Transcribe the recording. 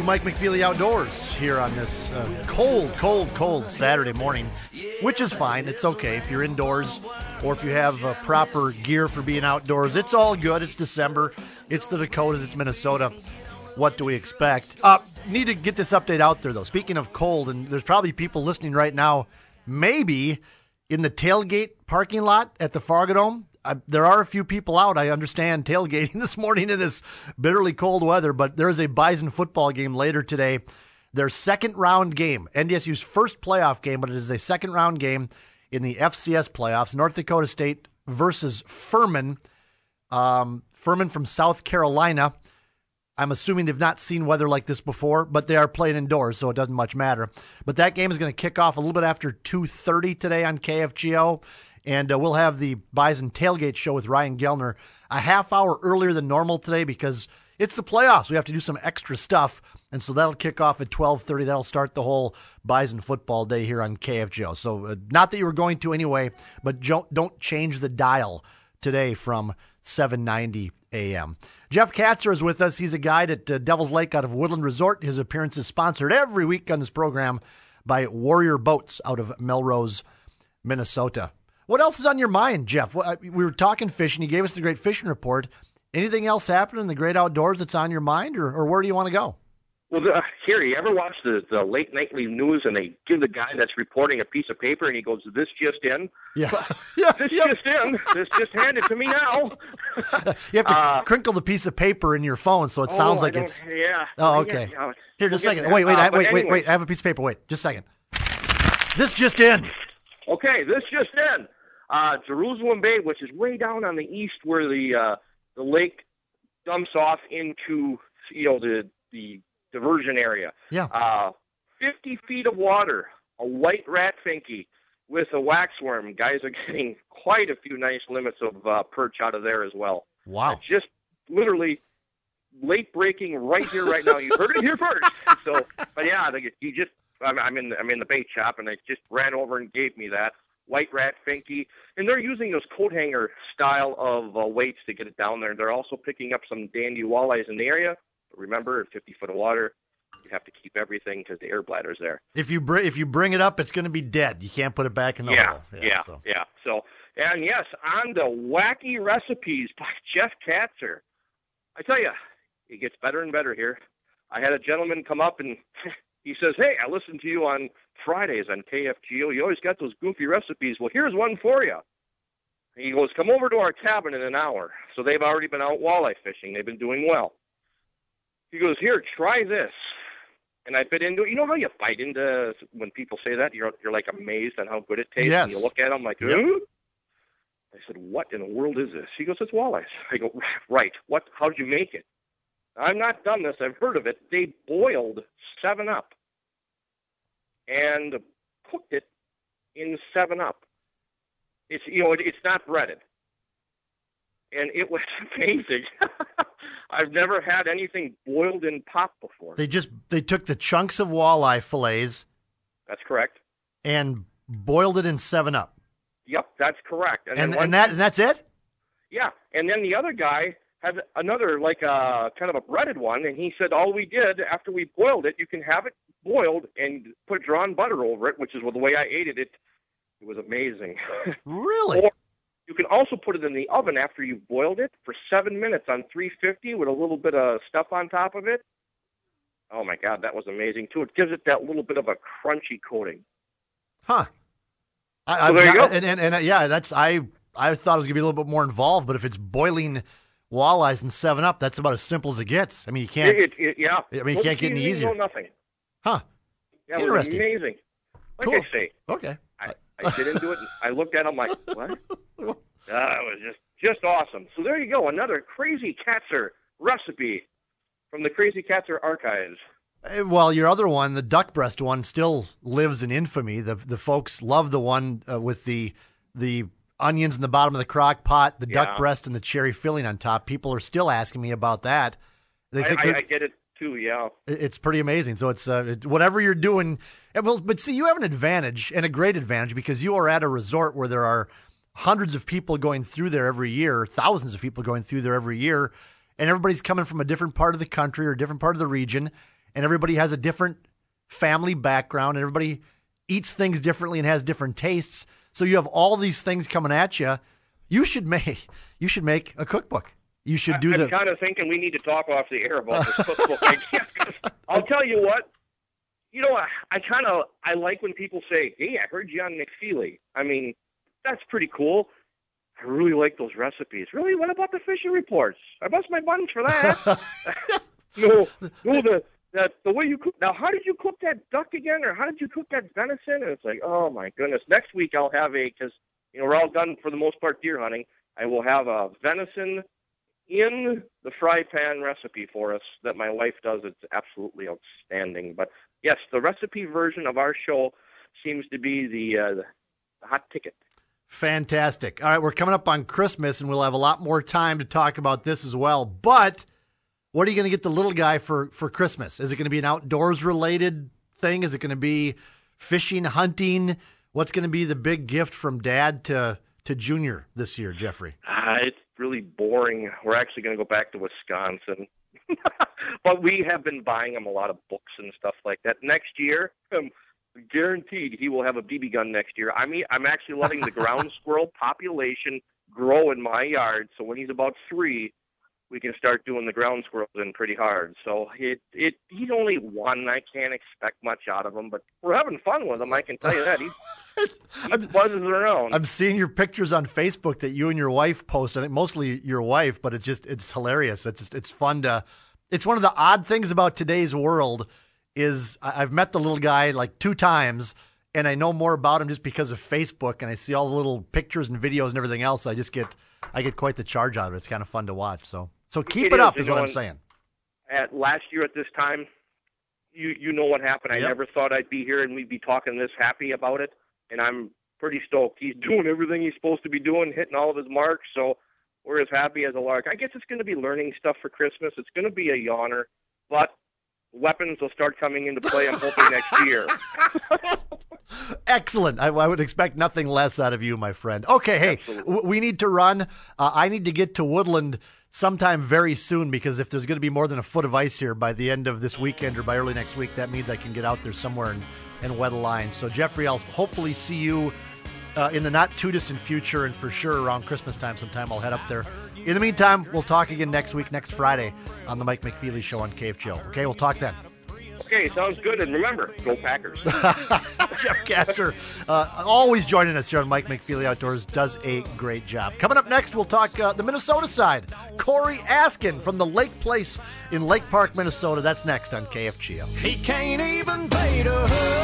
Mike McFeely Outdoors here on this cold Saturday morning, which is fine. It's okay if you're indoors or if you have proper gear for being outdoors. It's all good. It's December. It's the Dakotas. It's Minnesota. What do we expect? Need to get this update out there, though. Speaking of cold, and there's probably people listening right now, maybe in the tailgate parking lot at the Fargo Dome. There are a few people out, I understand, tailgating this morning in this bitterly cold weather, but there is a Bison football game later today. Their second round game, NDSU's first playoff game, but it is a second round game in the FCS playoffs. North Dakota State versus Furman. Furman from South Carolina. I'm assuming they've not seen weather like this before, but they are playing indoors, so it doesn't much matter. But that game is going to kick off a little bit after 2:30 today on KFGO. And we'll have the Bison Tailgate Show with Ryan Gellner a half hour earlier than normal today because it's the playoffs. We have to do some extra stuff. And so that'll kick off at 12:30. That'll start the whole Bison football day here on KFGO. So not that you were going to anyway, but don't change the dial today from 7:90 a.m. Jeff Katzer is with us. He's a guide at Devil's Lake out of Woodland Resort. His appearance is sponsored every week on this program by Warrior Boats out of Melrose, Minnesota. What else is on your mind, Jeff? We were talking fishing. You gave us the great fishing report. Anything else happening in the great outdoors that's on your mind, or where do you want to go? Well, here, you ever watch the late nightly news and they give the guy that's reporting a piece of paper and he goes, "This just in?" Yeah. Just in. This just handed to me now. You have to crinkle the piece of paper in your phone so it sounds like it's... Yeah. Oh, okay. Here, just a second. Wait. I have a piece of paper. Wait, just a second. This just in. Okay, this just in. Jerusalem Bay, which is way down on the east where the lake dumps off into the diversion area. Yeah. 50 feet of water, a white rat finky with a waxworm. Guys are getting quite a few nice limits of perch out of there as well. Wow. Just literally late breaking right here, right now. You heard it here first. So, but yeah, I'm in the bait shop, and they just ran over and gave me that white rat finky, and they're using those coat hanger style of weights to get it down there. They're also picking up some dandy walleyes in the area. But remember, at 50 foot of water, you have to keep everything because the air bladder's there. If you bring it up, it's going to be dead. You can't put it back in the hole. Yeah. So, and yes, on the wacky recipes by Jeff Katzer. I tell you, it gets better and better here. I had a gentleman come up and he says, "Hey, I listened to you on Fridays on KFGO. You always got those goofy recipes. Well, here's one for you." He goes, "Come over to our cabin in an hour." So they've already been out walleye fishing. They've been doing well. He goes, "Here, try this." And I bit into it. You know how you bite into when people say that? You're like amazed at how good it tastes. Yes. And you look at them like, Yep. I said, "What in the world is this?" He goes, "It's walleyes." I go, "Right. What? How did you make it?" "I've not done this. I've heard of it. They boiled 7-Up and cooked it in 7-Up. It's not breaded." And it was amazing. I've never had anything boiled in pop before. They took the chunks of walleye fillets. That's correct. And boiled it in 7-Up. Yep, that's correct. And that's it? Yeah. And then the other guy had another, kind of a breaded one, and he said, all we did after we boiled it, you can have it boiled and put drawn butter over it, which is the way I ate it. It was amazing. Really? Or you can also put it in the oven after you've boiled it for 7 minutes on 350 with a little bit of stuff on top of it. Oh, my God, that was amazing, too. It gives it that little bit of a crunchy coating. Huh. So there you go. I thought it was going to be a little bit more involved, but if it's boiling walleyes in 7-Up, that's about as simple as it gets. I mean, you can't. Yeah. I mean, you can't get any easier. No, nothing. Huh. Yeah, Interesting. It was amazing. Like Cool. I say. Okay. I did into it, and I looked at him like, what? It was just awesome. So there you go, another Crazy Katzer recipe from the Crazy Katzer archives. Well, your other one, the duck breast one, still lives in infamy. The folks love the one with the onions in the bottom of the crock pot, the duck breast, and the cherry filling on top. People are still asking me about that. I get it too, yeah. It's pretty amazing. So it's whatever you're doing. But see, you have an advantage, and a great advantage, because you are at a resort where there are hundreds of people going through there every year, thousands of people going through there every year, and everybody's coming from a different part of the country or a different part of the region. and everybody has a different family background, and everybody eats things differently and has different tastes. So you have all these things coming at you. You should make a cookbook. You should do I'm kind of thinking we need to talk off the air about this cookbook idea. I'll tell you what. I like when people say, "Hey, I heard you on McFeely." I mean, that's pretty cool. I really like those recipes. Really? What about the fishing reports? I bust my buttons for that. No, the way you cook. Now, how did you cook that duck again, or how did you cook that venison? And it's like, oh my goodness. Next week I'll have because we're all done for the most part deer hunting. I will have a venison in the fry pan recipe for us that my wife does. It's absolutely outstanding. But yes, the recipe version of our show seems to be the hot ticket. Fantastic. All right, we're coming up on Christmas, and we'll have a lot more time to talk about this as well. But what are you going to get the little guy for Christmas? Is it going to be an outdoors-related thing? Is it going to be fishing, hunting? What's going to be the big gift from Dad to Junior this year, Jeffrey? It's really boring. We're actually going to go back to Wisconsin. But we have been buying him a lot of books and stuff like that. Next year, guaranteed he will have a BB gun next year. I mean, I'm actually letting the ground squirrel population grow in my yard. So when he's about 3, we can start doing the ground squirrels in pretty hard. So he's only 1. I can't expect much out of him, but we're having fun with him. I can tell you that. He buzzes around. I'm seeing your pictures on Facebook that you and your wife post. I think mostly your wife, but it's hilarious. It's fun to. It's one of the odd things about today's world is I've met the little guy like 2 times, and I know more about him just because of Facebook, and I see all the little pictures and videos and everything else. I get quite the charge out of it. It's kind of fun to watch. So keep it up is what I'm saying. Last year at this time, you know what happened. I never thought I'd be here and we'd be talking this happy about it, and I'm pretty stoked. He's doing everything he's supposed to be doing, hitting all of his marks, so we're as happy as a lark. I guess it's going to be learning stuff for Christmas. It's going to be a yawner, but weapons will start coming into play, I'm hoping, next year. Excellent. I would expect nothing less out of you, my friend. Okay, hey, we need to run. I need to get to Woodland sometime very soon, because if there's going to be more than a foot of ice here by the end of this weekend or by early next week, that means I can get out there somewhere and wet a line. So, Jeffrey, I'll hopefully see you in the not-too-distant future, and for sure around Christmas time sometime I'll head up there. In the meantime, we'll talk again next week, next Friday, on the Mike McFeely Show on KFGO. Okay, we'll talk then. Okay, sounds good. And remember, go Packers. Jeff Gasser, always joining us here on Mike McFeely Outdoors, does a great job. Coming up next, we'll talk the Minnesota side. Corey Askin from the Lake Place in Lake Park, Minnesota. That's next on KFGO. He can't even pay to hug.